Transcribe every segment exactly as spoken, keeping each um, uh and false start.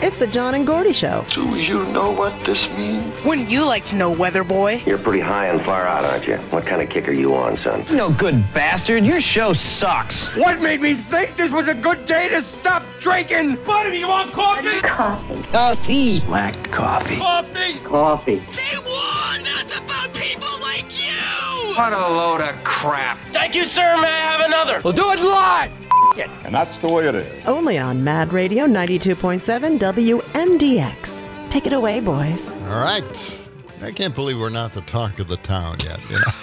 It's the John and Gordy Show. Do you know what this means? Wouldn't you like to know, weather boy? You're pretty high and far out, aren't you? What kind of kick are you on, son? No good bastard. Your show sucks. What made me think this was a good day to stop drinking? Buddy, you want coffee? Coffee. Coffee. Black coffee. Coffee. Coffee. They warned us about people like you! What a load of crap. Thank you, sir. May I have another? We'll do it live. And that's the way it is. Only on Mad Radio ninety-two point seven W M D X. Take it away, boys. All right. I can't believe we're not the talk of the town yet. You know?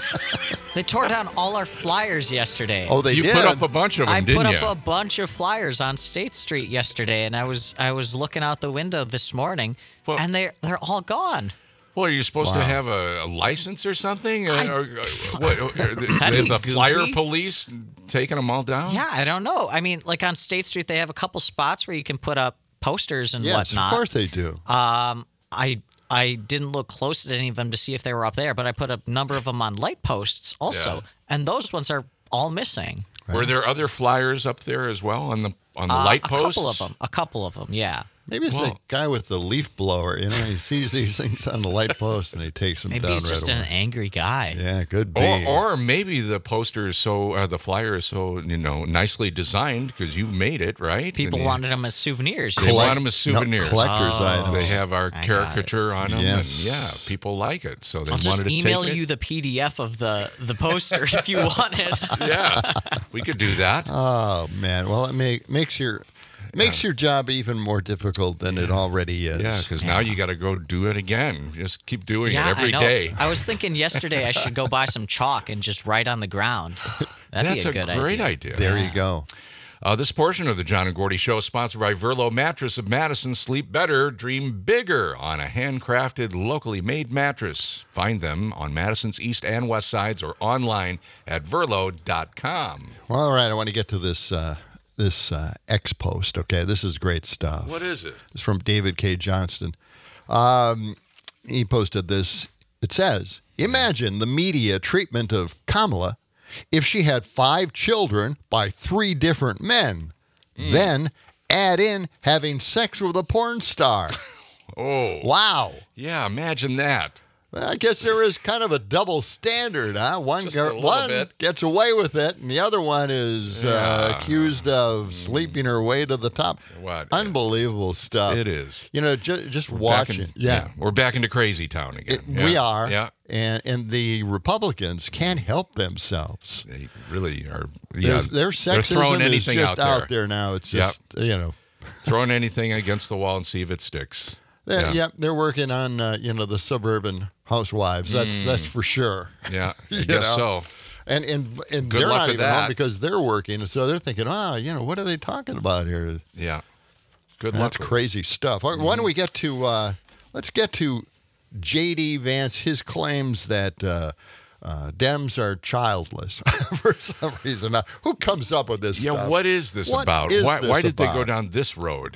They tore down all our flyers yesterday. Oh, they you did? You put up a bunch of them, I didn't you? put up a bunch of flyers on State Street yesterday, and I was I was looking out the window this morning, well, and they they're all gone. Well, are you supposed wow. to have a, a license or something? I, or, or, what, or, the the flyer police taking them all down? Yeah, I don't know. I mean, like on State Street, they have a couple spots where you can put up posters and yes, whatnot. Yes, of course they do. Um, I I didn't look close at any of them to see if they were up there, but I put a number of them on light posts also, yeah. and those ones are all missing. Right. Were there other flyers up there as well on the on the uh, light a posts? A couple of them. A couple of them. Yeah. Maybe it's well, a guy with the leaf blower. You know, he sees these things on the light post and he takes them maybe down right he's just away. an angry guy. Yeah, could be. Or, or maybe the poster is so, uh, the flyer is so, you know, nicely designed because you made it, right? People and wanted them as souvenirs. They want them as souvenirs. No, collector's oh, items. They have our I caricature on them. Yes. And yeah, people like it. So they I'll wanted just to email take you it. the P D F of the, the poster if you want it. Yeah, we could do that. Oh, man. Well, it make, makes your... Makes your job even more difficult than it already is. Yeah, because yeah. now you got to go do it again. Just keep doing yeah, it every I know. day. I was thinking yesterday I should go buy some chalk and just write on the ground. That'd That's be a, a good great idea. idea. There yeah. you go. Uh, this portion of the John and Gordy Show is sponsored by Verlo Mattress of Madison. Sleep better, dream bigger on a handcrafted, locally made mattress. Find them on Madison's east and west sides or online at verlo dot com. Well, all right, I want to get to this... Uh, This uh, X post, okay? This is great stuff. What is it? It's from David K. Johnston. Um, he posted this. It says, imagine the media treatment of Kamala if she had five children by three different men. Mm. Then add in having sex with a porn star. Oh. Wow. Yeah, imagine that. Well, I guess there is kind of a double standard, huh? One, Just a little one bit. gets away with it, and the other one is Yeah. uh, accused of sleeping her way to the top. What? Unbelievable stuff. It is. You know, ju- just We're watching. back in- yeah. We're back into crazy town again. It, Yeah. We are. Yeah. And and the Republicans can't help themselves. They really are. Yeah. There's, their They're sexism throwing is anything just out there. now. It's Yep. just, you know. Throwing anything against the wall and see if it sticks. They're, Yeah. yeah, they're working on, uh, you know, the suburban housewives. That's Mm. that's for sure. Yeah, I You guess know? so. And and, and Good they're luck not with even home that. because they're working, and so they're thinking, ah, you know, what are they talking about here? Yeah. Good That's luck. with crazy stuff. Why why don't we get to uh, let's get to J D Vance, his claims that uh, uh, Dems are childless for some reason. Now, who comes up with this Yeah, stuff? what is this What about? is why this why did they about? go down this road?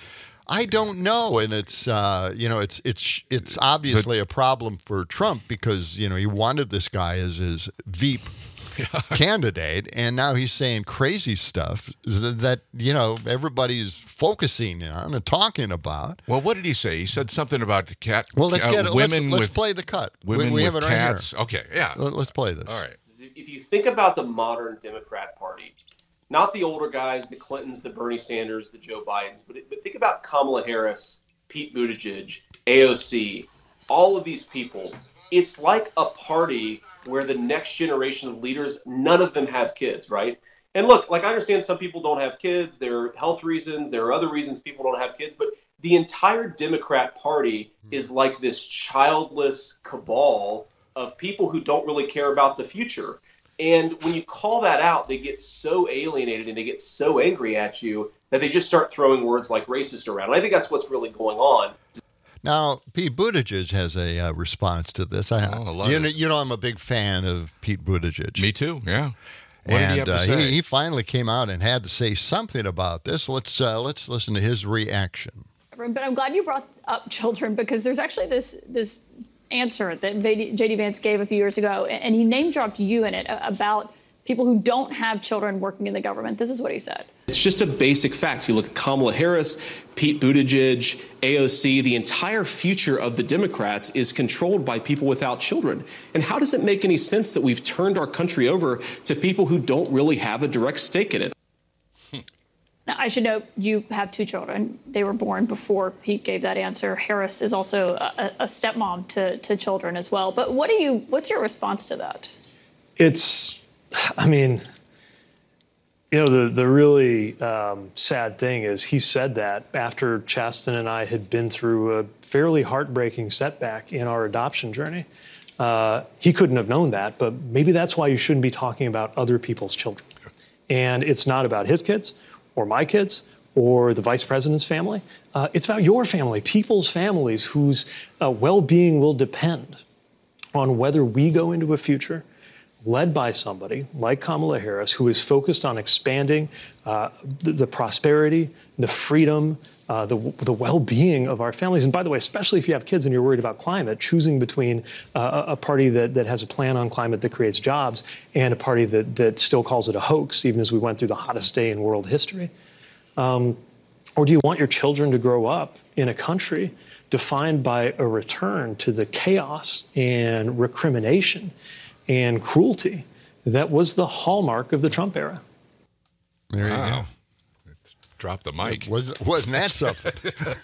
I don't know, and it's uh, you know it's it's it's obviously a problem for Trump because you know he wanted this guy as his V P candidate, and now he's saying crazy stuff that you know everybody's focusing on and talking about. Well, what did he say? He said something about the cat. Well, let's uh, get it. women Let's, let's with play the cut. women we we with have it cats. right here. Okay, yeah. Let- Let's play this. All right. If you think about the modern Democrat Party, not the older guys, the Clintons, the Bernie Sanders, the Joe Bidens, but, but think about Kamala Harris, Pete Buttigieg, A O C, all of these people. It's like a party where the next generation of leaders, none of them have kids, right? And look, like I understand some people don't have kids. There are health reasons. There are other reasons people don't have kids. But the entire Democrat Party is like this childless cabal of people who don't really care about the future. And when you call that out, they get so alienated and they get so angry at you that they just start throwing words like racist around. And I think that's what's really going on. Now, Pete Buttigieg has a uh, response to this. I, Oh, I love you it. know, you know, I'm a big fan of Pete Buttigieg. Me too. Yeah. What and did he have to uh, say? He, he finally came out and had to say something about this. Let's uh, let's listen to his reaction. But I'm glad you brought up children because there's actually this this answer that J D Vance gave a few years ago, and he name dropped you in it about people who don't have children working in the government. This is what he said. It's just a basic fact. You look at Kamala Harris, Pete Buttigieg, A O C, the entire future of the Democrats is controlled by people without children. And how does it make any sense that we've turned our country over to people who don't really have a direct stake in it? Now, I should note you have two children. They were born before Pete gave that answer. Harris is also a, a stepmom to, to children as well. But what do you? What's your response to that? It's, I mean, you know, the, the really um, sad thing is he said that after Chasten and I had been through a fairly heartbreaking setback in our adoption journey. Uh, he couldn't have known that, but maybe that's why you shouldn't be talking about other people's children. And it's not about his kids or my kids or the vice president's family. Uh, it's about your family, people's families whose uh, well-being will depend on whether we go into a future led by somebody like Kamala Harris, who is focused on expanding uh, the, the prosperity, the freedom, uh, the, the well-being of our families. And by the way, especially if you have kids and you're worried about climate, choosing between uh, a party that, that has a plan on climate that creates jobs and a party that, that still calls it a hoax, even as we went through the hottest day in world history. Um, or do you want your children to grow up in a country defined by a return to the chaos and recrimination and cruelty that was the hallmark of the Trump era? There you Wow. go. Drop the mic. Was, wasn't that something?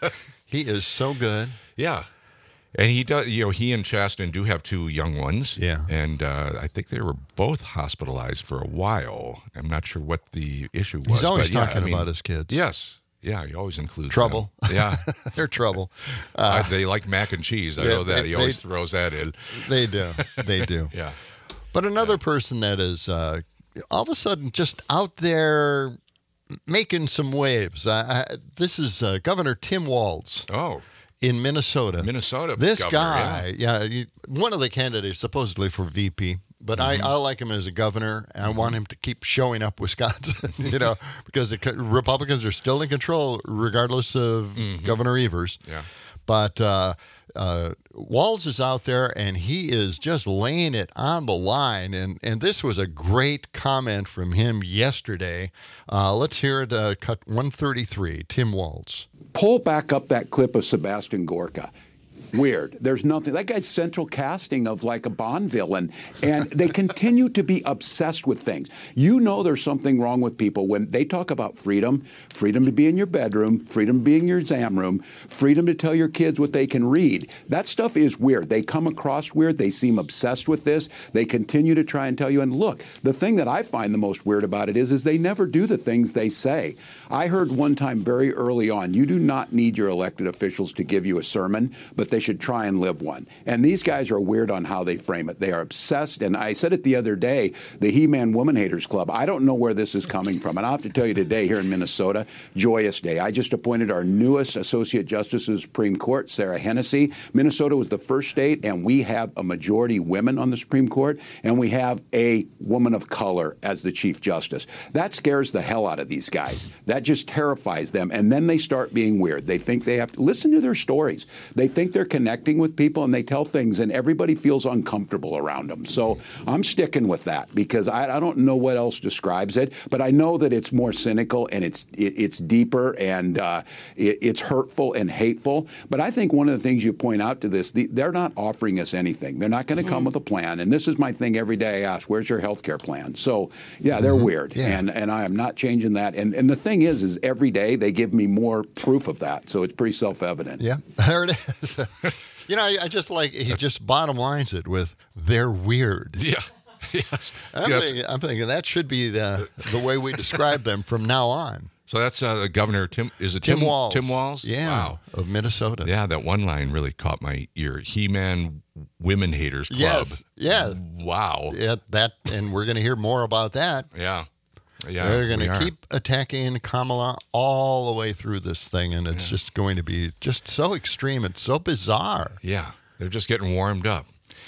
He is so good. Yeah. And he does, you know, he and Chasten do have two young ones. Yeah. And uh, I think they were both hospitalized for a while. I'm not sure what the issue was. He's always but yeah, talking I mean, about his kids. Yes. Yeah, he always includes Trouble. them. Yeah. They're trouble. Uh, Uh, they like mac and cheese. I yeah, know that. they- he always they- throws that in. They do. They do. Yeah. But another person that is uh, all of a sudden just out there making some waves. Uh, I, this is uh, Governor Tim Walz. Oh. In Minnesota. Minnesota. This governor, guy, yeah, you, one of the candidates supposedly for V P, but Mhm. I, I like him as a governor, and I want him to keep showing up Wisconsin, you know, because the co- Republicans are still in control regardless of Mhm. Governor Evers. Yeah. But uh, uh, Walz is out there, and he is just laying it on the line. And, and this was a great comment from him yesterday. Uh, let's hear it, uh, cut one thirty-three, Tim Walz. Pull back up that clip of Sebastian Gorka. Weird. There's nothing. That guy's central casting of like a Bond villain. And they continue to be obsessed with things. You know there's something wrong with people when they talk about freedom, freedom to be in your bedroom, freedom to be in your exam room, freedom to tell your kids what they can read. That stuff is weird. They come across weird. They seem obsessed with this. They continue to try and tell you. And look, the thing that I find the most weird about it is, is they never do the things they say. I heard one time very early on, you do not need your elected officials to give you a sermon, but they should try and live one. And these guys are weird on how they frame it. They are obsessed. And I said it the other day, the He-Man Woman Haters Club, I don't know where this is coming from. And I'll have to tell you today here in Minnesota, joyous day. I just appointed our newest Associate Justice of the Supreme Court, Sarah Hennessy. Minnesota was the first state, and we have a majority women on the Supreme Court, and we have a woman of color as the Chief Justice. That scares the hell out of these guys. That just terrifies them. And then they start being weird. They think they have to listen to their stories. They think they're connecting with people, and they tell things, and everybody feels uncomfortable around them. So I'm sticking with that because I, I don't know what else describes it, but I know that it's more cynical and it's it, it's deeper and uh, it, it's hurtful and hateful. But I think one of the things you point out to this, the, they're not offering us anything. They're not going to mm-hmm. come with a plan. And this is my thing every day. I ask, where's your health care plan? So yeah, they're mm-hmm. weird, yeah. and and I am not changing that. And and the thing is, is every day they give me more proof of that. So it's pretty self-evident. Yeah, there it is. You know, I, I just like, he just bottom lines it with, they're weird. Yeah. Yes. I'm, yes. Thinking, I'm thinking that should be the the way we describe them from now on. So that's uh, Governor Tim, is it Tim, Tim Walz. Tim Walz? Yeah, wow. Of Minnesota. Yeah, that one line really caught my ear. He-Man Women Haters Club. Yes, yeah. Wow. Yeah, that, and we're going to hear more about that. Yeah. Yeah, they're going we to are. keep attacking Kamala all the way through this thing, and it's yeah. just going to be just so extreme. It's so bizarre. Yeah, they're just getting warmed up.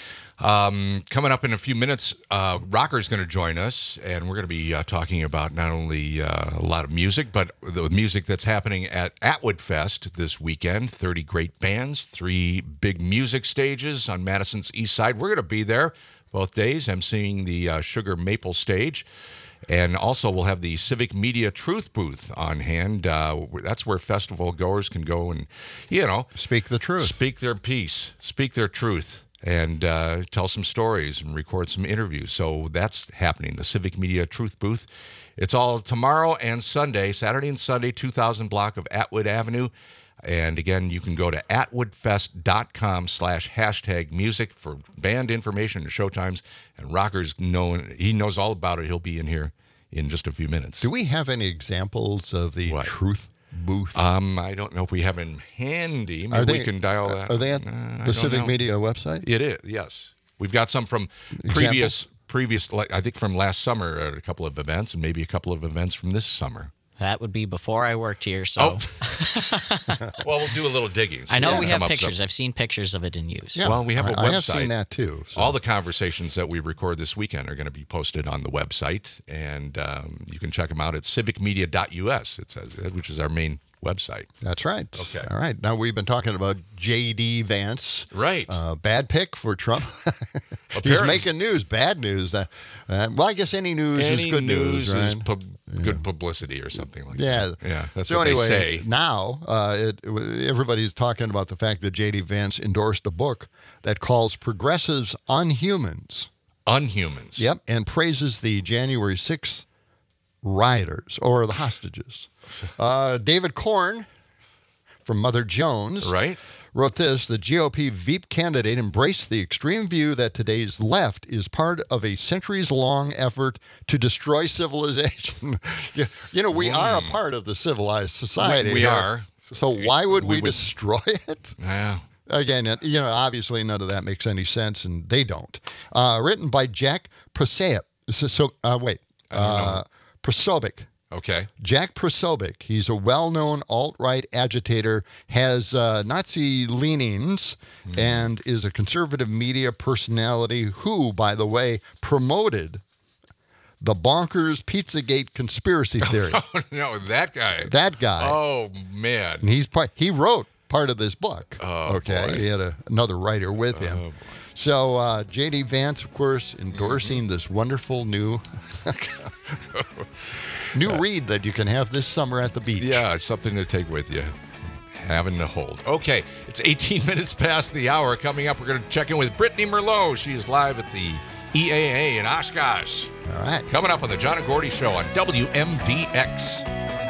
Um, coming up in a few minutes, uh, Rocker's going to join us, and we're going to be uh, talking about not only uh, a lot of music, but the music that's happening at Atwood Fest this weekend. thirty great bands, three big music stages on Madison's east side. We're going to be there both days. I'm seeing the uh, Sugar Maple stage. And also, we'll have the Civic Media Truth Booth on hand. Uh, that's where festival goers can go and, you know, speak the truth, speak their piece, speak their truth, and uh, tell some stories and record some interviews. So that's happening. The Civic Media Truth Booth. It's all tomorrow and Sunday, Saturday and Sunday, two thousand block of Atwood Avenue. And again, you can go to atwoodfest.com slash hashtag music for band information and showtimes. And Rocker's knowing, he knows all about it. He'll be in here in just a few minutes. Do we have any examples of the what? Truth Booth? Um, I don't know if we have them handy. Maybe they, we can dial that. Are they at uh, the Civic Media website? It is, yes. We've got some from Examples? previous, previous, like I think from last summer at a couple of events, and maybe a couple of events from this summer. That would be before I worked here, so. Oh. Well, we'll do a little digging. I know yeah. we have pictures. Some... I've seen pictures of it in use. Yeah. Well, we have a I, website. I have seen that too. So. All the conversations that we record this weekend are going to be posted on the website, and um, you can check them out at civic media dot u s, it says, which is our main website. That's right. Okay. All right. Now, we've been talking about J D. Vance. Right. Uh, bad pick for Trump. He's making news, bad news. Uh, uh, well, I guess any news any is good news, news right? is pub- good publicity or something like yeah. that. Yeah. That's so what anyway, they say. Now, uh, it, it, everybody's talking about the fact that J D. Vance endorsed a book that calls progressives unhumans. Unhumans. Yep. And praises the January sixth rioters or the hostages. Uh, David Korn from Mother Jones right. wrote this: the G O P Veep candidate embraced the extreme view that today's left is part of a centuries-long effort to destroy civilization. you, you know, we mm. are a part of the civilized society. We, we are. So why would we, we would, destroy it? Yeah. Again, you know, obviously none of that makes any sense, and they don't. Uh, written by Jack Prosopic. So, so uh, wait. Uh, Prosopic. Okay. Jack Prosopic. He's a well-known alt-right agitator, has uh, Nazi leanings, mm. and is a conservative media personality who, by the way, promoted the bonkers Pizzagate conspiracy theory. Oh, no, that guy. That guy. Oh, man. And he's part, he wrote part of this book. Oh, okay. boy. He had a, another writer with him. Oh, boy. So uh, J D. Vance, of course, endorsing mm-hmm. this wonderful new new read that you can have this summer at the beach. Yeah, it's something to take with you. Having to hold. Okay, it's eighteen minutes past the hour. Coming up, we're going to check in with Brittany Merlot. She is live at the E A A in Oshkosh. All right. Coming up on the John and Gordy Show on W M D X.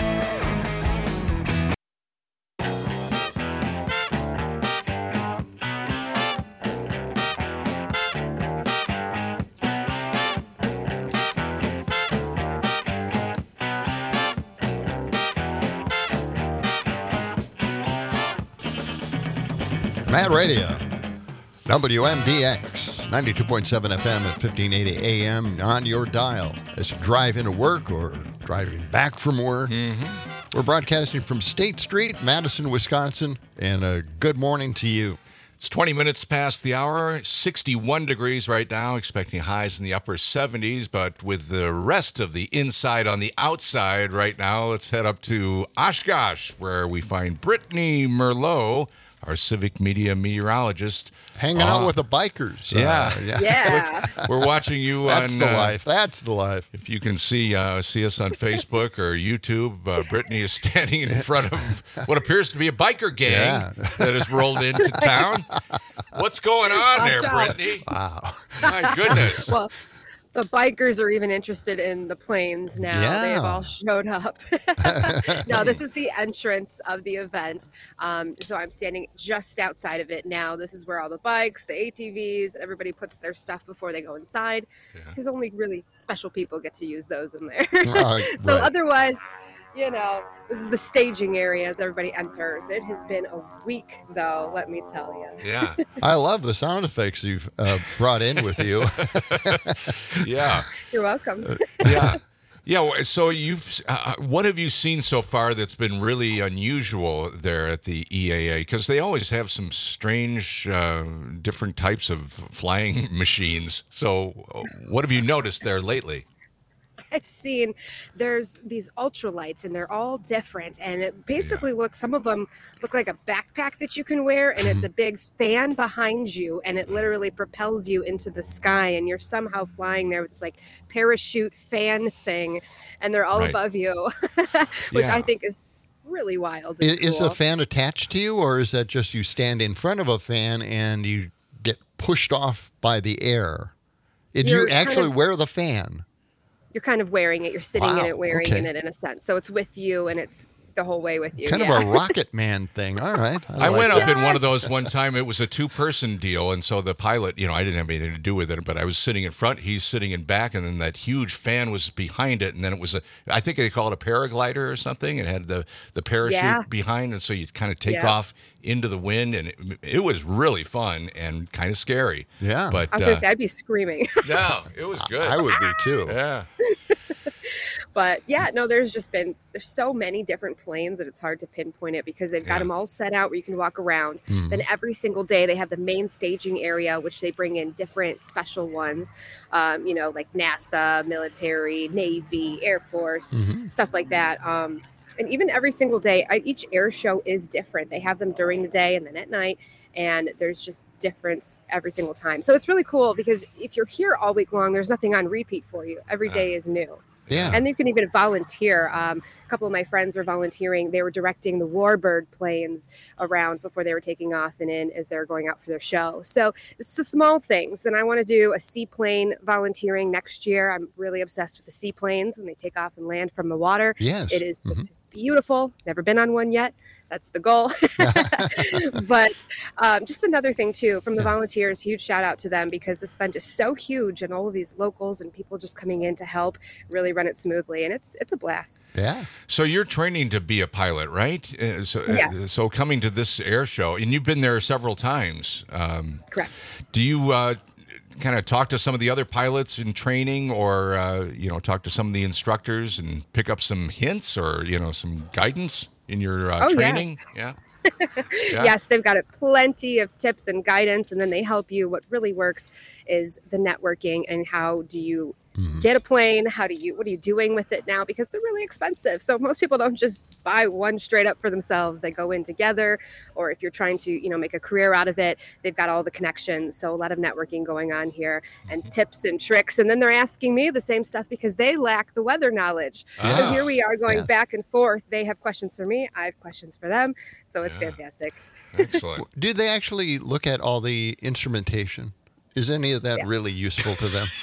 Mad Radio, W M D X, ninety-two point seven F M at fifteen eighty A M on your dial as you drive into work or driving back from work. Mm-hmm. We're broadcasting from State Street, Madison, Wisconsin, and a good morning to you. It's twenty minutes past the hour, sixty-one degrees right now, expecting highs in the upper seventies, but with the rest of the inside on the outside right now, let's head up to Oshkosh, where we find Brittany Merlot, our civic media meteorologist. Hanging uh, out with the bikers. Yeah. Uh, yeah. Yeah. We're watching you That's on... the uh, life. That's the life. If you can see uh, see us on Facebook or YouTube, uh, Brittany is standing in front of what appears to be a biker gang Yeah. that has rolled into town. What's going on Watch there, out. Brittany? Wow. My goodness. Well, the bikers are even interested in the planes now. Yeah. They've all showed up. No, this is the entrance of the event. Um, so I'm standing just outside of it now. This is where all the bikes, the A T Vs, everybody puts their stuff before they go inside, Yeah. because only really special people get to use those in there. Right, so right. otherwise, you know, this is the staging area as everybody enters. It has been a week, though, let me tell you. Yeah. I love the sound effects you've uh, brought in with you. Yeah. You're welcome. Yeah. Yeah. well, So you've, uh, what have you seen so far that's been really unusual there at the E A A? Because they always have some strange, uh, different types of flying machines. So uh, what have you noticed there lately? I've seen, there's these ultralights, and they're all different. And it basically looks, some of them look like a backpack that you can wear, and it's a big fan behind you, and it literally propels you into the sky, and you're somehow flying there with this like parachute fan thing, and they're all Right. above you, which Yeah. I think is really wild. And Is, is cool. the fan attached to you, or is that just you stand in front of a fan and you get pushed off by the air? Did You're you kind actually of- wear the fan? You're kind of wearing it. You're sitting in Wow, it, wearing okay. in it in a sense. So it's with you, and it's the whole way with you. Kind yeah. of a Rocket Man thing. All right. I, like went up that. in one of those one time. It was a two-person deal, and so the pilot, you know, I didn't have anything to do with it, but I was sitting in front, he's sitting in back, and then that huge fan was behind it, and then it was a, I think they call it a paraglider or something. It had the the parachute Yeah. behind, and so you kind of take Yeah. off into the wind, and it, it was really fun and kind of scary. Yeah, but I was gonna uh, say I'd be screaming. no, it was good. I would be too. Yeah. But yeah, no, there's just been there's so many different planes that it's hard to pinpoint it because they've got Yeah. them all set out where you can walk around. Mhm. Then every single day they have the main staging area, which they bring in different special ones, um, you know, like NASA, military, Navy, Air Force, Mhm. stuff like that. Um, and even every single day, I, each air show is different. They have them during the day and then at night. And there's just difference every single time. So it's really cool because if you're here all week long, there's nothing on repeat for you. Every day is new. Yeah. And you can even volunteer. Um, a couple of my friends were volunteering. They were directing the Warbird planes around before they were taking off and in as they're going out for their show. So it's the small things. And I want to do a seaplane volunteering next year. I'm really obsessed with the seaplanes when they take off and land from the water. Yes. It is just beautiful. Never been on one yet. That's the goal. But um, just another thing too, from the volunteers, huge shout out to them because this event is so huge and all of these locals and people just coming in to help really run it smoothly. And it's it's a blast. Yeah. So you're training to be a pilot, right? Uh, so, uh, Yes. so coming to this air show, and you've been there several times. Um, Correct. do you uh, kind of talk to some of the other pilots in training, or uh, you know, talk to some of the instructors and pick up some hints or you know some guidance in your uh, Oh, yeah. training? Yeah. Yeah. Yes, they've got a plenty of tips and guidance, and then they help you. What really works is the networking and how do you get a plane? How do you, what are you doing with it now? Because they're really expensive. So most people don't just buy one straight up for themselves. They go in together, or if you're trying to, you know, make a career out of it, they've got all the connections. So a lot of networking going on here and tips and tricks. And then they're asking me the same stuff because they lack the weather knowledge. So Yes. here we are going Yeah. back and forth. They have questions for me. I have questions for them. So it's fantastic. Excellent. Do they actually look at all the instrumentation? Is any of that Yeah. really useful to them?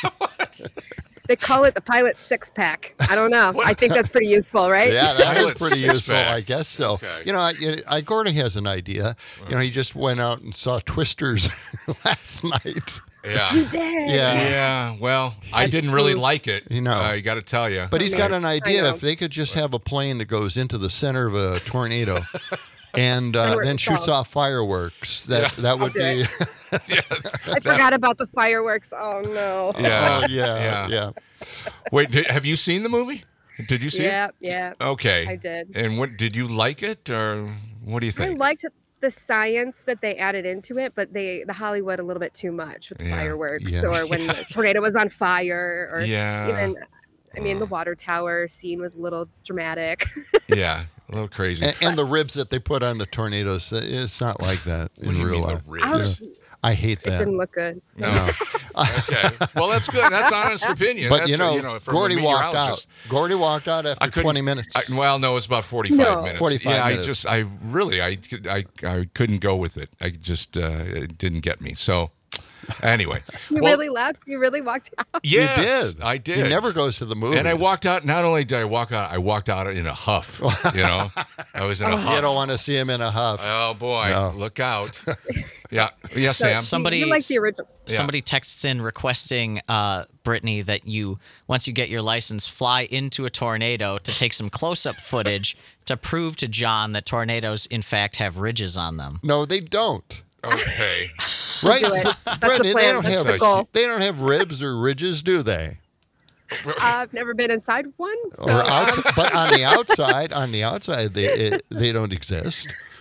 They call it the pilot six pack. I don't know. I think that's pretty useful, right? Yeah, that is Pilot pretty useful. six-pack. I guess so. Okay. You know, I, I, Gordy has an idea. You know, he just went out and saw Twisters last night. Yeah. You did. Yeah. Yeah. Well, I didn't really like it. You know. I got to tell you. But he's got an idea. know. If they could just have a plane that goes into the center of a tornado and uh, Fireworks then shoots solved. off fireworks, that Yeah. that would do be. yes. I forgot about the fireworks. Oh no. Yeah. Oh, yeah, Yeah. yeah. Wait, did, have you seen the movie? Did you see Yeah, it? yeah. Okay. I did. And what did you like it, or what do you I think? liked the science that they added into it, but they the Hollywood a little bit too much with the Yeah. fireworks Yeah. or when the tornado was on fire or Yeah. even I mean the water tower scene was a little dramatic. Yeah, a little crazy. And, and the ribs that they put on the tornadoes, it's not like that What in do you real mean, the life. ribs? Yeah. I hate It that. didn't look good. No. okay. Well, that's good. That's honest opinion. But That's, you know, uh, you know from a Gordy walked out. meteorologist. Gordy walked out I after couldn't- twenty minutes. I, well, no, it was about forty-five No. minutes. forty-five yeah, minutes. I just, I really, I, could- I, I couldn't go with it. I just, uh, it didn't get me. So, anyway. You Well, really left? You really walked out? Yes, you did. I did. He never goes to the movies. And I walked out. Not only did I walk out, I walked out in a huff. You know, I was in a huff. You don't want to see him in a huff. Oh boy, No. look out! Yeah, yes, So, Sam. Somebody- you like the original. Yeah. Somebody texts in requesting, uh, Brittany, that you, once you get your license, fly into a tornado to take some close-up footage to prove to John that tornadoes, in fact, have ridges on them. No, they don't. Okay. Right? do it. That's the Brittany, they plan. don't That's have the goal. they don't have ribs or ridges, do they? I've never been inside one. So Or outside, but on the outside, on the outside, they it, they don't exist.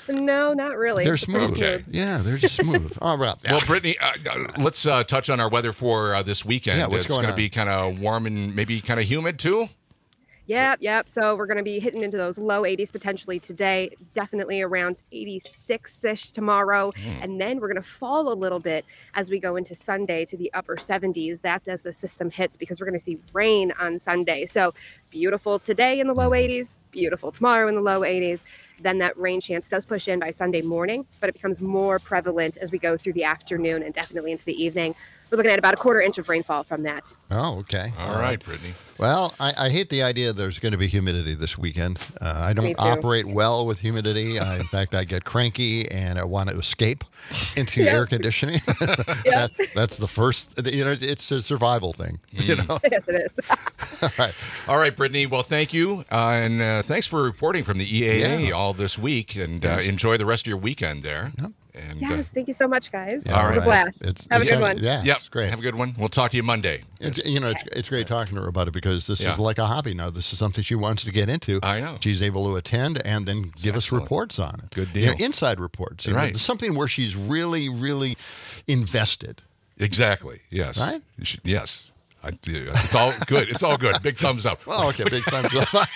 No, not really. They're But pretty smooth. Okay. Yeah, they're just smooth. All right. Well, Brittany, uh, uh, let's uh, touch on our weather for uh, this weekend. Yeah, what's it's going to on? be kind of warm and maybe kind of humid too. Yep, yep. So we're going to be hitting into those low eighties potentially today, definitely around eighty-six-ish tomorrow. Mm. And then we're going to fall a little bit as we go into Sunday to the upper seventies. That's as the system hits because we're going to see rain on Sunday. So beautiful today in the low eighties, beautiful tomorrow in the low eighties. Then that rain chance does push in by Sunday morning, but it becomes more prevalent as we go through the afternoon and definitely into the evening. We're looking at about a quarter inch of rainfall from that. Oh, okay. All right, Brittany. Well, I, I hate the idea there's going to be humidity this weekend. Uh, I Me don't too. operate well with humidity. I, in fact, I get cranky and I want to escape into Yep. air conditioning. that, that's the first, you know, it's a survival thing, you know? Yes, it is. All right. All right, Brittany. Well, thank you. Uh, and uh, thanks for reporting from the E A A Yeah. all this week. And uh, Yes. enjoy the rest of your weekend there. And, uh, Yes, thank you so much, guys. Yeah, it was a right. blast. It's- Have a it's- good one. Yeah, Yep. it's great. Have a good one. We'll talk to you Monday. It's, you know, it's it's great talking to her about it because this Yeah. is like a hobby now. This is something she wants to get into. I know. She's able to attend and then give us excellent. reports on it. Good You know, deal. inside reports. You know, Right. something where she's really, really invested. Exactly. Yes. Right? You should, yes. I, it's all good. It's all good. Big thumbs up. Well, okay, big thumbs up.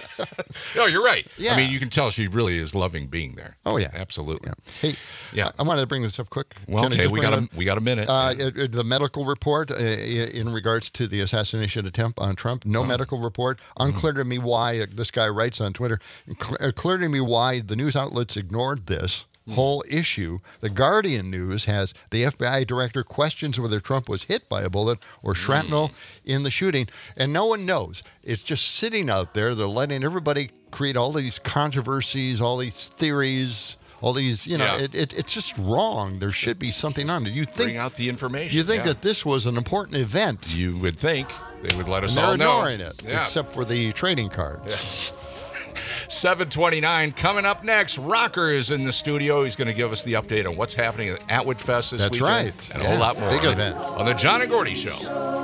No, you're right. Yeah. I mean, you can tell she really is loving being there. Oh, yeah. Absolutely. Hey, Yeah. I, I wanted to bring this up quick. Well, Can I okay, just we bring got it a we got a minute. Uh, it- it- the medical report uh, in regards to the assassination attempt on Trump, no medical report. Unclear to me why, uh, this guy writes on Twitter, "Cl- clear to me why the news outlets ignored this whole issue. The Guardian News has the F B I director questions whether Trump was hit by a bullet or shrapnel in the shooting, and no one knows. It's just sitting out there. They're letting everybody create all these controversies, all these theories, all these, you know, Yeah. it, it, it's just wrong. There should be something on it. You think Bring out the information. you think yeah. that this was an important event? You would think they would let us And they're all know. ignoring it, Yeah. except for the trading cards. seven twenty-nine coming up next. Rocker is in the studio. He's going to give us the update on what's happening at Atwood Fest this That's weekend. right. And a Yeah, whole lot more. big on- event. On the John and Gordy Show.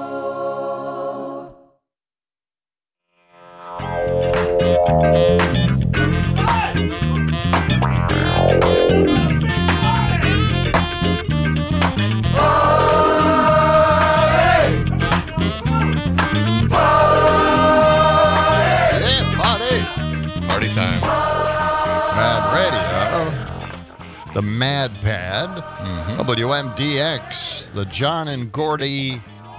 Yeah, party. Party time. Mad Radio. The Mad Pad. W M D X. The John and Gordy.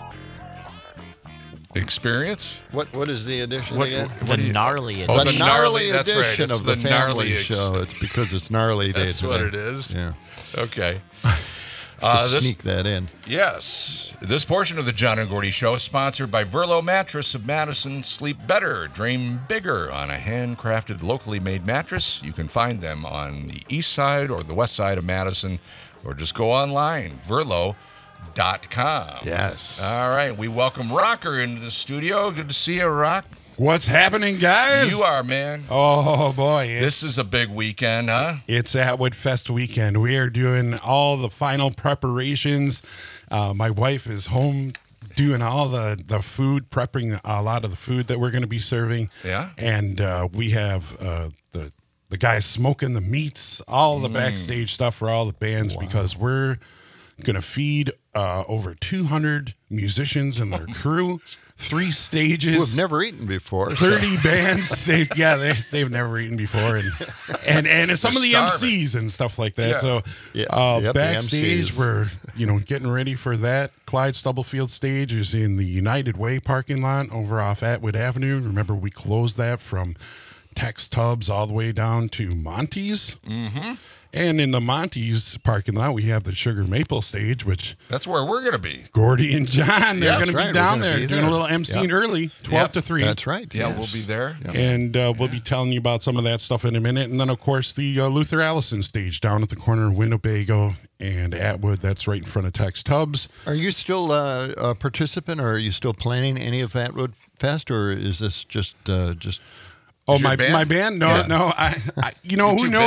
Experience? What What is the edition What- again? what The do you- gnarly Oh, edition. the gnarly, that's right. edition It's of the, the family gnarly ex- show. It's because it's gnarly day That's what today. it is? Yeah. Okay. Just Uh, this, sneak that in. yes. This portion of the John and Gordy Show is sponsored by Verlo Mattress of Madison. Sleep better, dream bigger on a handcrafted, locally made mattress. You can find them on the east side or the west side of Madison, or just go online, verlo dot com. Yes. All right. We welcome Rocker into the studio. Good to see you, Rock. What's happening, guys? You are, man. Oh, boy. It's, This is a big weekend, huh? it's Atwood Fest weekend. We are doing all the final preparations. Uh, my wife is home doing all the, the food, prepping a lot of the food that we're going to be serving. Yeah. And uh, we have uh, the the guys smoking the meats, all the Mm. backstage stuff for all the bands because we're going to feed uh, over two hundred musicians and their crew. Three stages. Who have never eaten before. so- thirty bands. They, yeah, they, they've never eaten before, and and and some They're of the starving. M Cs and stuff like that. Yeah. So, Yeah, uh, yep, the backstage, M Cs. we're you know getting ready for that. Clyde Stubblefield stage is in the United Way parking lot over off Atwood Avenue. Remember, we closed that from Tex Tubbs all the way down to Monty's. Mm-hmm. And in the Monty's parking lot, we have the Sugar Maple stage, which That's where we're going to be. Gordy and John, they're Yeah, going to that's right. be down We're gonna there be doing there. a little emceeing Yep. early, twelve Yep. to three. That's right. Yeah, yes. we'll be there. And uh, we'll be telling you about some of that stuff in a minute. And then, of course, the uh, Luther Allison stage down at the corner of Winnebago and Atwood. That's right in front of Tex Tubbs. Are you still uh, a participant, or are you still planning any of Atwood Fest, or is this just uh, just? Oh, Is your my band? my band? No, Yeah. no. I, I you know You're who too knows? busy.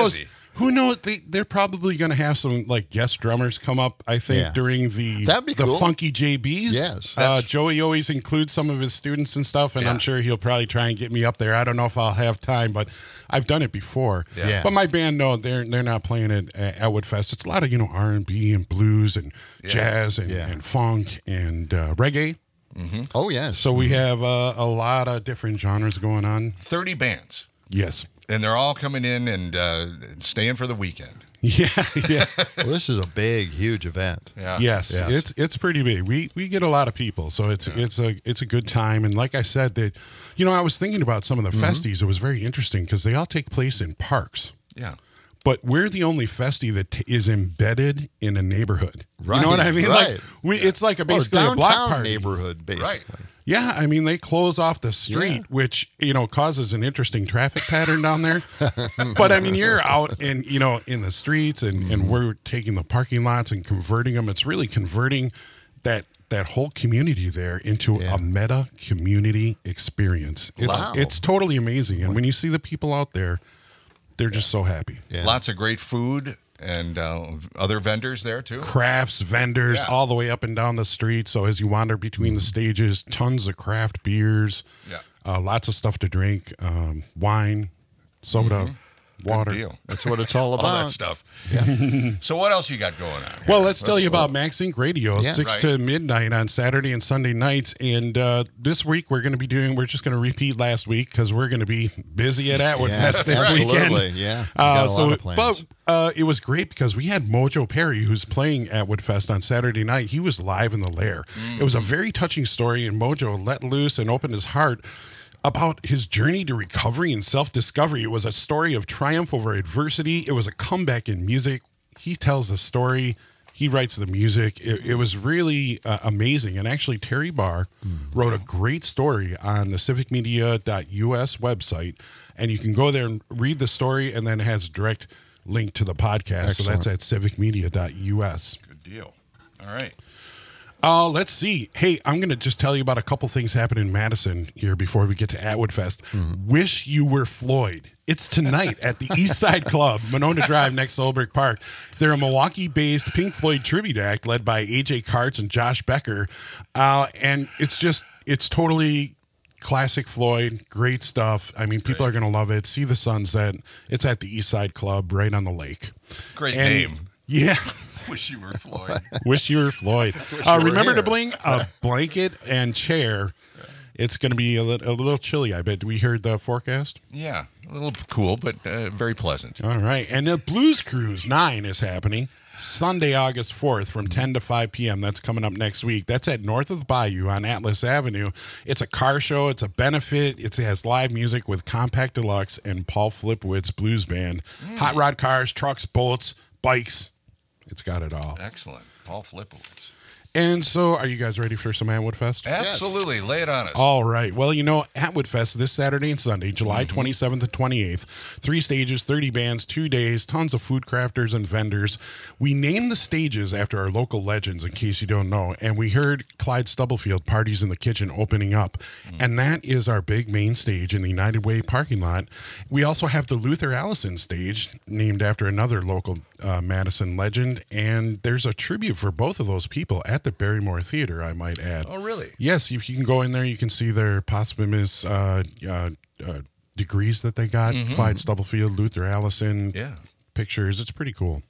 Who knows? They, they're probably going to have some like guest drummers come up, I think, Yeah. during the That'd be the cool. Funky J Bs. Yes. Uh, That's- Joey always includes some of his students and stuff, and Yeah. I'm sure he'll probably try and get me up there. I don't know if I'll have time, but I've done it before. Yeah. Yeah. But my band, no, they're they're not playing it at Atwood Fest. It's a lot of, you know, R and B and blues and jazz and, Yeah. and funk and uh, reggae. Oh, yes. So we have uh, a lot of different genres going on. thirty bands. Yes. And they're all coming in and uh, staying for the weekend. Yeah, yeah. Well, this is a big, huge event. Yeah. Yes, Yes. it's it's pretty big. We we get a lot of people, so it's it's a it's a good time. And like I said, that you know, I was thinking about some of the Mm-hmm. festies. It was very interesting because they all take place in parks. Yeah. But we're the only festy that t- is embedded in a neighborhood. Right, You know what I mean? right. Like we, it's like a Well, basically a block downtown party. neighborhood, basically. Right. Yeah, I mean they close off the street, Yeah. which you know causes an interesting traffic pattern down there. But I mean, you're out in you know in the streets, and, Mm-hmm. and we're taking the parking lots and converting them. It's really converting that that whole community there into Yeah. a meta community experience. It's Wow. it's totally amazing, and when you see the people out there, they're just so happy. Yeah. Lots of great food and uh, other vendors there, too. Crafts, vendors, Yeah. all the way up and down the street. So as you wander between the stages, tons of craft beers, Yeah. uh, lots of stuff to drink, um, wine, soda, water. Good deal. That's what it's all All about. that stuff. So what else you got going on here? Well, let's tell you about Max Inc Radio, Yeah. six Right. to midnight on Saturday and Sunday nights. And uh, this week we're going to be doing, we're just going to repeat last week because we're going to be busy at Atwood Yes, Fest this absolutely. weekend. Yeah. We Uh, got a so, lot of plans. but uh, it was great because we had Mojo Perry, who's playing Atwood Fest on Saturday night. He was live in the lair. It was a very touching story, and Mojo let loose and opened his heart about his journey to recovery and self-discovery. It was a story of triumph over adversity. It was a comeback in music. He tells the story. He writes the music. It, it was really uh, amazing. And actually, Terry Barr wrote a great story on the civic media dot U S website. And you can go there and read the story, and then it has a direct link to the podcast. So Excellent. that's at civic media dot U S. Good deal. All right. Uh, let's see. Hey, I'm going to just tell you about a couple things happening in Madison here before we get to Atwood Fest. Wish You Were Floyd. It's tonight at the East Side Club, Monona Drive next to Olbrich Park. They're a Milwaukee-based Pink Floyd tribute act led by A J Karts and Josh Becker. Uh, and it's just, it's totally classic Floyd, great stuff. I mean, people are going to love it. See the sunset. It's at the East Side Club right on the lake. Great And- name. Yeah. Wish you were Floyd. Wish you were Floyd. Wish Uh, you were remember here. to bring a blanket and chair. It's going to be a, li- a little chilly, I bet. We heard the forecast? Yeah. A little cool, but uh, very pleasant. All right. And the Blues Cruise nine is happening Sunday, August fourth from ten to five p.m. That's coming up next week. That's at North of the Bayou on Atlas Avenue. It's a car show. It's a benefit. It's, it has live music with Compact Deluxe and Paul Flipwood's Blues Band. Hot rod cars, trucks, boats, bikes. It's got it all. Excellent. Paul Flipowitz. And so, are you guys ready for some Atwood Fest? Absolutely. Lay it on us. All right. Well, you know, Atwood Fest this Saturday and Sunday, July twenty-seventh and twenty-eighth. Three stages, thirty bands, two days, tons of food crafters and vendors. We named the stages after our local legends, in case you don't know. And we heard Clyde Stubblefield, Parties in the Kitchen, opening up. And that is our big main stage in the United Way parking lot. We also have the Luther Allison stage, named after another local uh, Madison legend. And there's a tribute for both of those people at the Barrymore Theater, I might add. Oh, really? Yes, you, you can go in there. You can see their posthumous uh, uh, uh, degrees that they got. Mhm. Clyde Stubblefield, Luther Allison. Yeah. Pictures. It's pretty cool.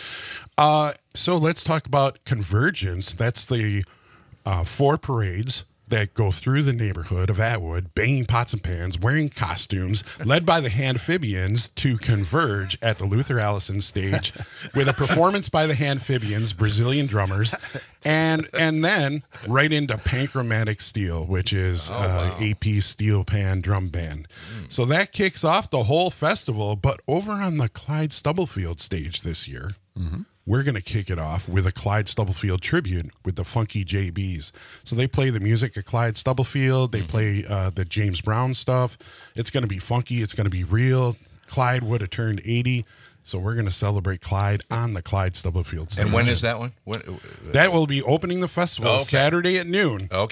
Uh, so let's talk about Convergence. That's the uh, four parades that go through the neighborhood of Atwood, banging pots and pans, wearing costumes, led by the Handphibians to converge at the Luther Allison stage with a performance by the Handphibians, Brazilian drummers, and and then right into Pancromatic Steel, which is Oh, uh, wow. A P Steel Pan Drum Band. So that kicks off the whole festival, but over on the Clyde Stubblefield stage this year, we're going to kick it off with a Clyde Stubblefield tribute with the Funky J Bs. So they play the music of Clyde Stubblefield. They play uh, the James Brown stuff. It's going to be funky. It's going to be real. Clyde would have turned eighty. So we're going to celebrate Clyde on the Clyde Stubblefield stage. And when is that one? When, That will be opening the festival Okay. Saturday at noon. Okay.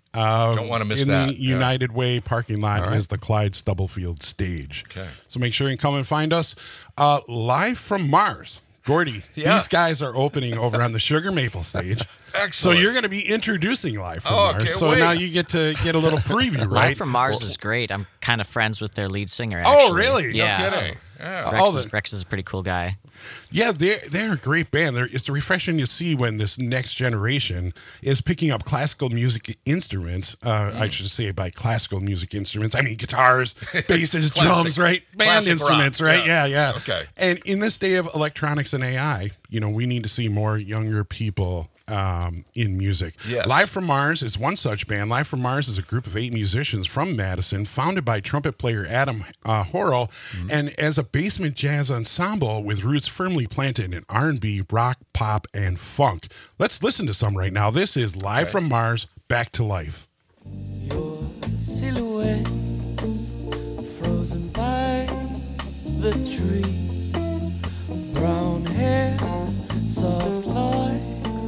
Uh, Don't wanna miss in that, the yeah. United Way parking lot All right. is the Clyde Stubblefield stage. Okay. So make sure you come and find us. Uh, live from Mars. Gordy, Yeah. these guys are opening over on the Sugar Maple stage. Excellent. So you're going to be introducing Live from Oh, Mars. can't So wait. now you get to get a little preview, right? Live from Mars Well, is great. I'm kind of friends with their lead singer. Actually. Oh, really? No Yeah. kidding. Yeah. Rex, Oh, is, the- Rex is a pretty cool guy. Yeah, they're, they're a great band. They're, it's refreshing to see when this next generation is picking up classical music instruments. Uh, I should say by classical music instruments, I mean guitars, basses, Classic- drums, right? Band classic instruments, rock. right? Yeah. Yeah. yeah, Okay. And in this day of electronics and A I, you know, we need to see more younger people um, in music. Yes. Live from Mars is one such band. Live from Mars is a group of eight musicians from Madison, founded by trumpet player Adam uh, Horrell, Mm-hmm. and as a basement jazz ensemble with roots firmly planted in R and B, rock, pop, and funk. Let's listen to some right now. This is Live Okay. from Mars, Back to Life. Silhouette frozen by the tree, brown hair, soft locks,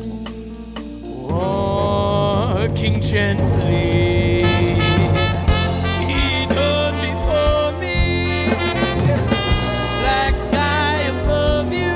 walking gently. He stood before me, black sky above you,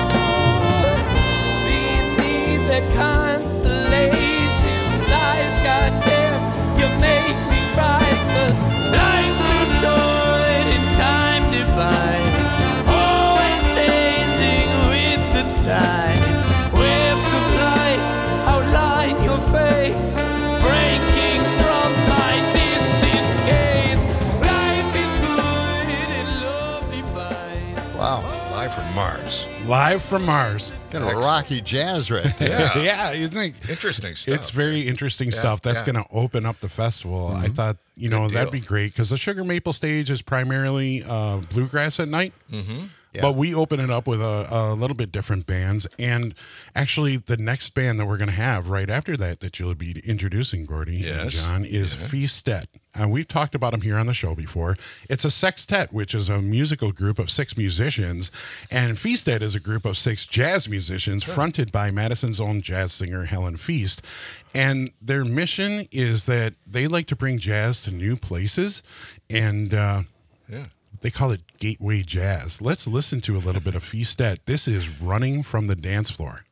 beneath the constellations. Eyes, goddamn, you make me cry, 'cause life's too short and time divides, always changing with the tides. Webs of light outline your face, breaking from my distant gaze. Life is good and love divine. Wow. Live from Mars. Live from Mars. Kind of rocky jazz right there. Yeah. yeah, you think Interesting stuff. it's very interesting Yeah, stuff. That's yeah. Mm-hmm. going to open up the festival. I thought, you know, Good that'd deal. be great because the Sugar Maple stage is primarily uh, bluegrass at night. Mm-hmm. Yeah. But we open it up with a, a little bit different bands. And actually, the next band that we're going to have right after that, that you'll be introducing, Gordy and Yes. John, is Feastet. And we've talked about them here on the show before. It's a sextet, which is a musical group of six musicians. And Feastet is a group of six jazz musicians fronted by Madison's own jazz singer, Helen Feast. And their mission is that they like to bring jazz to new places. And, uh, Yeah. they call it Gateway Jazz. Let's listen to a little bit of Feastet. This is Running from the Dance Floor.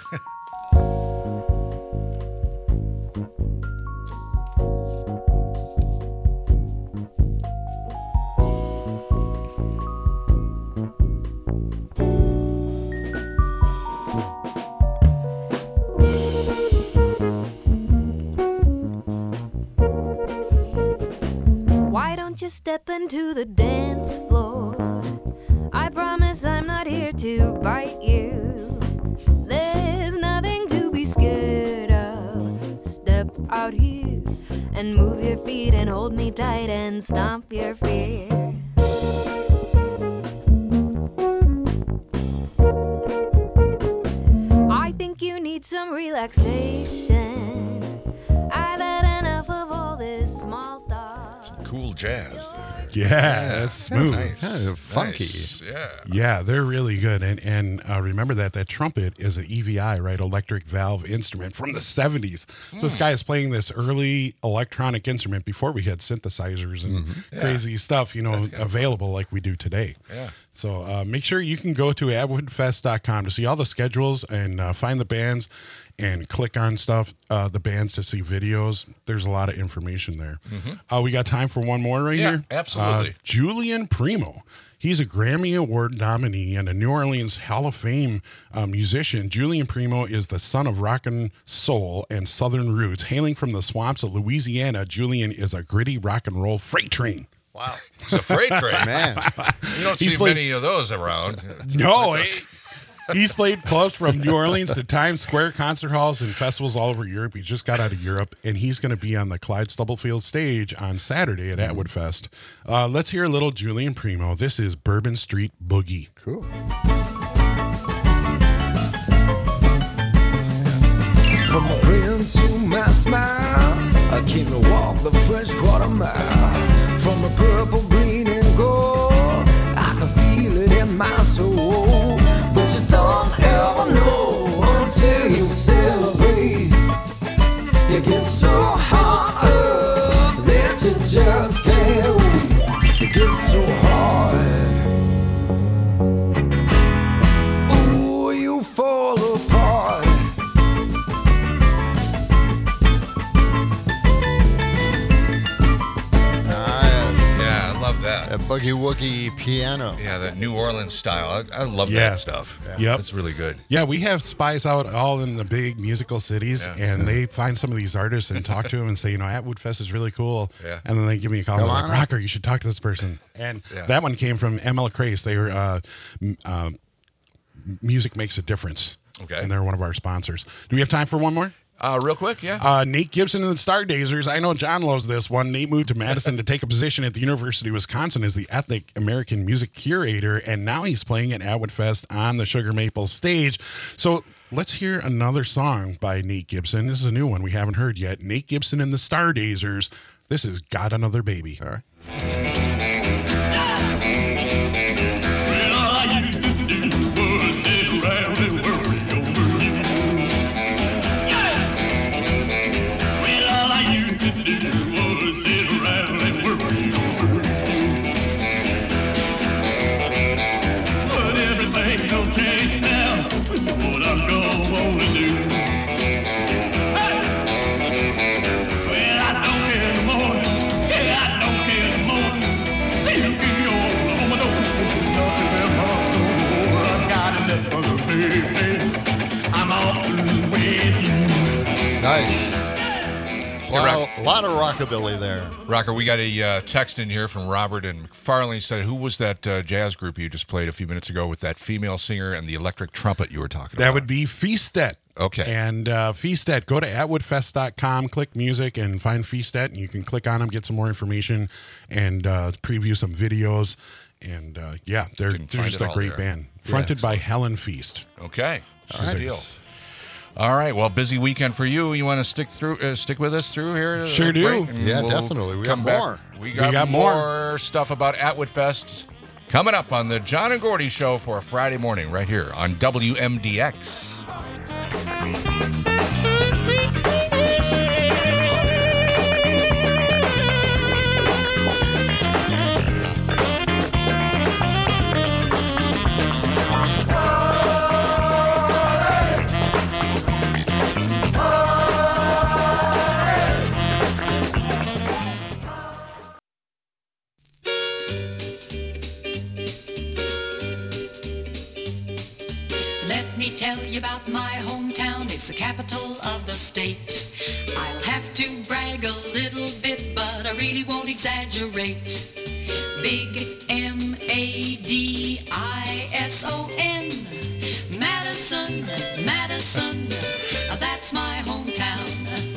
Why don't you step into the dance floor? I promise I'm not here to bite you. There's nothing to be scared of. Step out here and move your feet and hold me tight and stomp your fear. I think you need some relaxation. I've had enough of all this small talk. Cool jazz there. Yeah, that's smooth. Nice. Kind of funky. Nice. Yeah. Yeah, they're really good. And and uh, remember that that trumpet is an E V I, right? Electric valve instrument from the seventies. So this guy is playing this early electronic instrument before we had synthesizers and crazy stuff, you know, available like we do today. Yeah. So uh, make sure you can go to atwood fest dot com to see all the schedules and uh, find the bands and click on stuff, uh, the bands to see videos. There's a lot of information there. Mhm. Uh, we got time for one more right Yeah, here? absolutely. Uh, Julian Primo. He's a Grammy Award nominee and a New Orleans Hall of Fame uh, musician. Julian Primo is the son of rock and soul and Southern roots. Hailing from the swamps of Louisiana, Julian is a gritty rock and roll freight train. Wow. It's a freight train. Man. You don't He's see played- many of those around. No, it- he's played clubs from New Orleans to Times Square, concert halls, and festivals all over Europe. He just got out of Europe, and he's going to be on the Clyde Stubblefield stage on Saturday at Atwood Fest. Uh, let's hear a little Julian Primo. This is Bourbon Street Boogie. Cool. From my grin to my smile, I came to walk the fresh quarter mile. From the purple, green, and gold, I can feel it in my soul. But you don't ever know until you celebrate. You get so hard just can't wait. It gets so hard. Ooh, you fall apart. Yeah, I love that. A boogie woogie piano. Yeah, that New Orleans style. I, I love Yeah. that stuff. Yep. It's really good. Yeah, we have spies out all in the big musical cities, Yeah. and they find some of these artists and talk to them and say, you know, Atwood Fest is really cool. Yeah. And then they give me a call and Come they're on like, up. Rocker, you should talk to this person. And Yeah. that one came from M L Crace. They were uh, m- uh, Music Makes a Difference. Okay. And they're one of our sponsors. Do we have time for one more? Uh, real quick, yeah. Uh, Nate Gibson and the Stargazers. I know John loves this one. Nate moved to Madison to take a position at the University of Wisconsin as the Ethnic American Music Curator, and now he's playing at Atwood Fest on the Sugar Maple stage. So let's hear another song by Nate Gibson. This is a new one we haven't heard yet. Nate Gibson and the Stargazers. This is Got Another Baby. All right. Nice. Wow, a lot of rockabilly there. Rocker, we got a uh, text in here from Robert and McFarlane. Said, who was that uh, jazz group you just played a few minutes ago with that female singer and the electric trumpet you were talking That about? would be Feastet. Okay. And uh, Feastet, go to atwood fest dot com, click music, and find Feastet, and you can click on them, get some more information, and uh, preview some videos. And uh, yeah, they're, You can they're find just it a all great there. band. Yeah, Fronted by excellent. Helen Feast. Okay. All Good right. deal. All right. Well, busy weekend for you. You want to stick through, uh, stick with us through here? uh, Sure do. break? And Yeah, we'll definitely. We got come back. more. We got, We got more. more. stuff about Atwood Fest coming up on the John and Gordy Show for a Friday morning right here on W M D X. Let me tell you about my hometown. It's the capital of the state. I'll have to brag a little bit, but I really won't exaggerate. Big M A D I S O N. Madison, Madison, that's my hometown.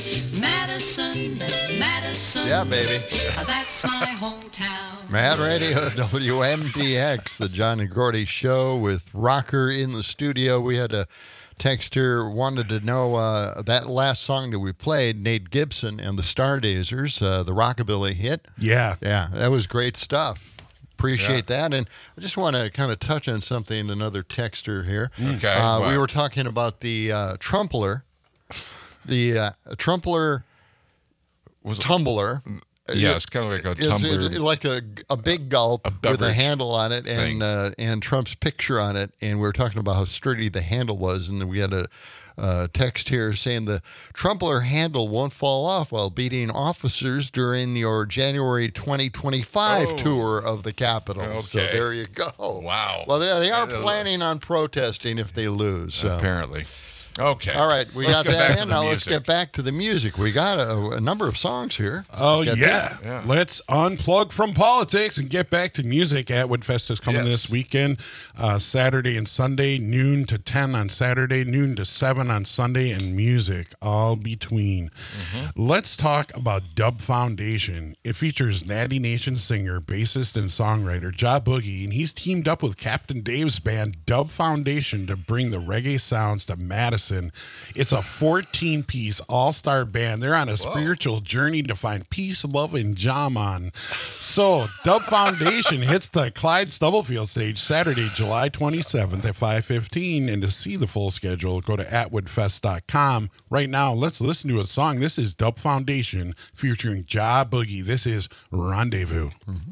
Madison, Madison. Yeah, baby. That's my hometown. Mad Radio, W M D X, the John and Gordy Show with Rocker in the studio. We had a texter wanted to know uh, that last song that we played, Nate Gibson and the Stargazers, uh, the rockabilly hit. Yeah. Yeah, that was great stuff. Appreciate that. And I just want to kind of touch on something, another texter here. Okay. Uh, we What? were talking about the uh, Trumpler, the uh, Trumpler Was it- tumbler. Yeah, it's kind of like a It's tumbler. it- like a, a big gulp with a beverage handle on it thing. and uh, and Trump's picture on it. And we were talking about how sturdy the handle was. And then we had a uh, text here saying the Trumpler handle won't fall off while beating officers during your January twenty twenty-five Oh. tour of the Capitol. So Okay. there you go. Wow. Well, they, they are That is- planning on protesting if they lose. So. Apparently. Okay. All right, we Let's got get back that to in. the Now let's music. get back to the music. We got a, a number of songs here. Oh, Get yeah. to- Yeah. Let's unplug from politics and get back to music. Atwood Fest is coming Yes. this weekend, uh, Saturday and Sunday, noon to ten on Saturday, noon to seven on Sunday, and music all between. Mm-hmm. Let's talk about Dub Foundation. It features Natty Nation singer, bassist, and songwriter Ja Boogie, and he's teamed up with Captain Dave's band Dub Foundation to bring the reggae sounds to Madison Madison. It's a fourteen-piece all-star band. They're on a Whoa. spiritual journey to find peace, love, and Jaman. So, Dub Foundation hits the Clyde Stubblefield stage Saturday, July twenty-seventh at five fifteen. And to see the full schedule, go to atwood fest dot com. Right now, let's listen to a song. This is Dub Foundation featuring Ja Boogie. This is Rendezvous. Mm-hmm.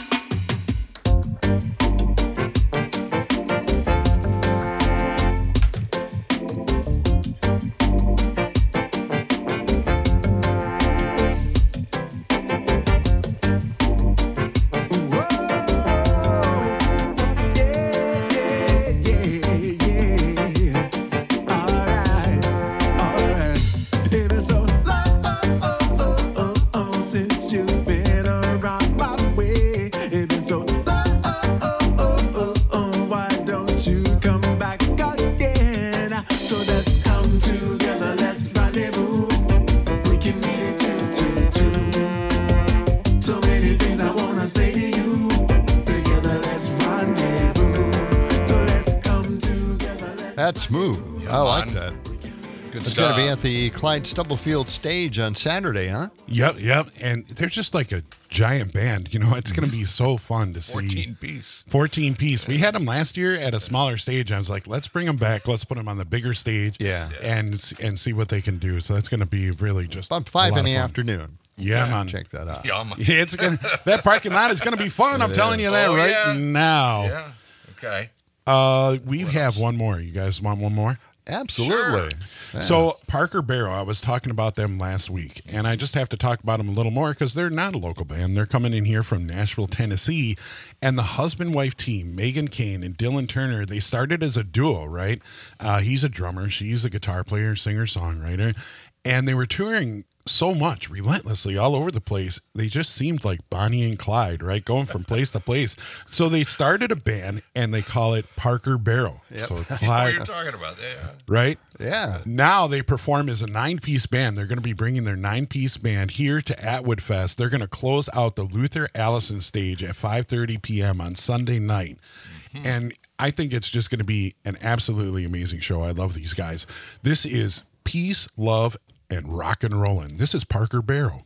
That's smooth. Yeah, I like man. that. Good It's stuff. going to be at the Clyde Stubblefield stage on Saturday, huh? Yep, yep. And they're just like a giant band. You know, it's going to be so fun to see. fourteen piece. fourteen piece. We had them last year at a smaller stage. I was like, let's bring them back. Let's put them on the bigger stage. Yeah. And and see what they can do. So that's going to be really just About five a lot in of the fun. afternoon. Yeah, man. Check that out. Yeah, man. Yeah, it's gonna, that parking lot is going to be fun. I'm It telling is. you that Oh, right yeah. now. Yeah. Okay. Uh, we have one more. You guys want one more? Absolutely. Yeah. So Parker Barrow, I was talking about them last week, and I just have to talk about them a little more because they're not a local band. They're coming in here from Nashville, Tennessee, and the husband-wife team, Megan Kane and Dylan Turner, they started as a duo, right? Uh, he's a drummer, she's a guitar player, singer-songwriter, and they were touring so much, relentlessly, all over the place. They just seemed like Bonnie and Clyde, right? Going from place to place. So they started a band, and they call it Parker Barrow. Yep. So You know what Clyde, you're talking about. Yeah. right? Yeah. Now they perform as a nine-piece band. They're going to be bringing their nine-piece band here to Atwood Fest. They're going to close out the Luther Allison stage at five thirty p.m. on Sunday night. Mm-hmm. And I think it's just going to be an absolutely amazing show. I love these guys. This is Peace, Love, and Rock and Rollin'. This is Parker Barrow.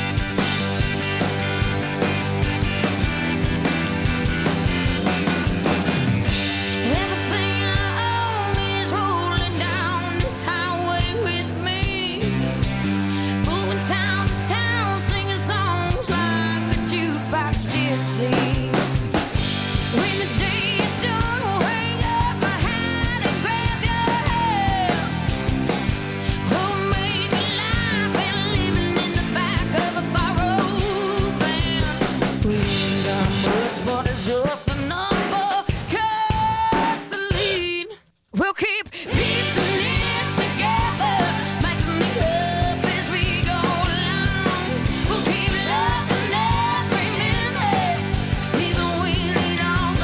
We'll keep piecing it together, making it up as we go along. We'll keep loving every minute, even when it all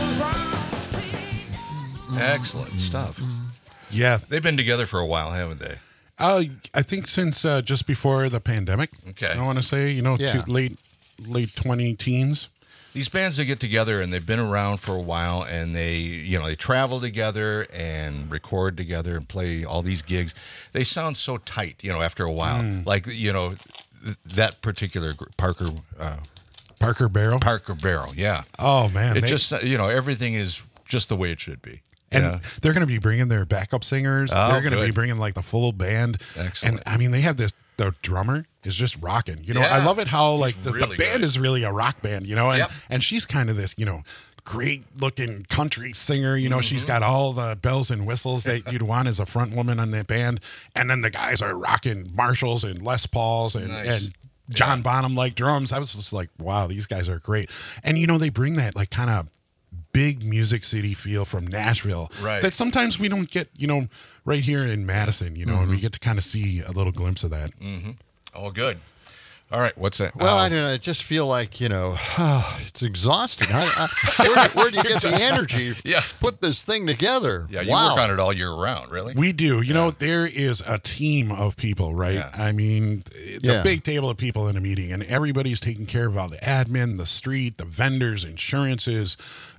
goes wrong. Excellent stuff. Yeah. They've been together for a while, haven't they? Uh, I think since uh, just before the pandemic. Okay. I want to say, you know, Yeah. to late late twenty teens. These bands, they get together and they've been around for a while, and they, you know, they travel together and record together and play all these gigs. They sound so tight, you know, after a while. Mm. Like, you know, th- that particular gr- Parker, uh, Parker Barrow. Parker Barrow, yeah. Oh man, it they- just, you know, everything is just the way it should be. And Yeah. they're going to be bringing their backup singers. Oh, they're going to be good. bringing like the full band. Excellent. And I mean, they have this. The drummer is just rocking. You know, Yeah. I love it how He's like the, really the band good. is really a rock band. You know, and Yep. and she's kind of this, you know, great looking country singer. You know, Mm-hmm. she's got all the bells and whistles that you'd want as a front woman on that band. And then the guys are rocking Marshalls and Les Pauls and Nice. and John Bonham like drums. I was just like, wow, these guys are great. And you know, they bring that like kind of big Music City feel from Nashville Right. that sometimes we don't get, you know, right here in Madison, you know, and we get to kind of see a little glimpse of that. Mm-hmm. All good. All right, what's that? Well, Uh, I don't know. I just feel like, you know, it's exhausting. I, I, where, do- where do you get the energy Yeah. to put this thing together? Yeah, you wow. work on it all year round, really? We do. You know, there is a team of people, right? Yeah. I mean, the Yeah. big table of people in a meeting, and everybody's taking care of all the admin, the street, the vendors, insurances,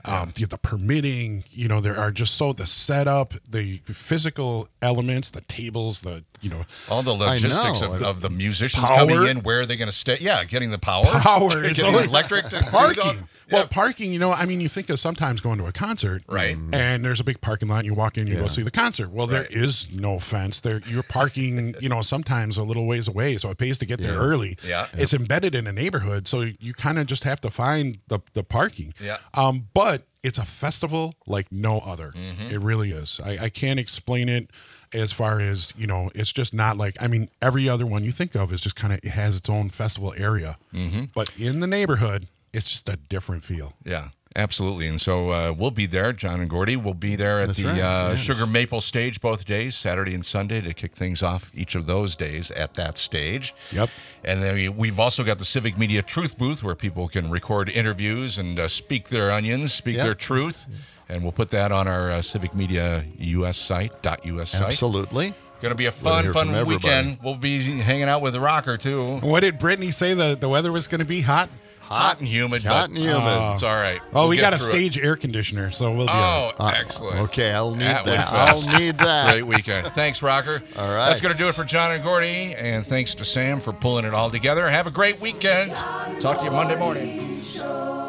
Um, the, the permitting, you know, there are just so the setup, the physical elements, the tables, the, you know. All the logistics of, of the musicians Power. coming in, where are they going to stay? Yeah, getting the power. Power. Getting It's electric to parking. do those. Well, parking, you know, I mean, you think of sometimes going to a concert. Right. And there's a big parking lot, and you walk in, you Yeah. go see the concert. Well, there is no fence. There, you're parking, you know, sometimes a little ways away, so it pays to get there Yeah. early. Yeah. It's embedded in a neighborhood, so you kind of just have to find the, the parking. Yeah. Um, but it's a festival like no other. Mhm. It really is. I, I can't explain it as far as, you know, it's just not like, I mean, every other one you think of is just kind of, it has its own festival area. Mhm. But in the neighborhood, it's just a different feel. Yeah, absolutely. And so uh, we'll be there. John and Gordy will be there at That's the right, uh, yes. Sugar Maple stage both days, Saturday and Sunday, to kick things off each of those days at that stage. Yep. And then we, we've also got the Civic Media Truth Booth, where people can record interviews and uh, speak their onions, speak Yep. their truth. And we'll put that on our uh, Civic Media U S site, .us site. Absolutely. Going to be a We'll fun, hear fun from everybody. weekend. We'll be hanging out with the Rocker, too. What did Brittany say the, the weather was going to be? Hot? Hot and humid, Hot but and humid. Oh. it's all right. Oh, We'll we get got a through it. stage air conditioner, so we'll be all Oh, right. excellent. Okay, I'll need Atwood that. Fest. I'll need that. Great weekend. Thanks, Rocker. All right. That's going to do it for John and Gordy. And thanks to Sam for pulling it all together. Have a great weekend. Talk to you Monday morning.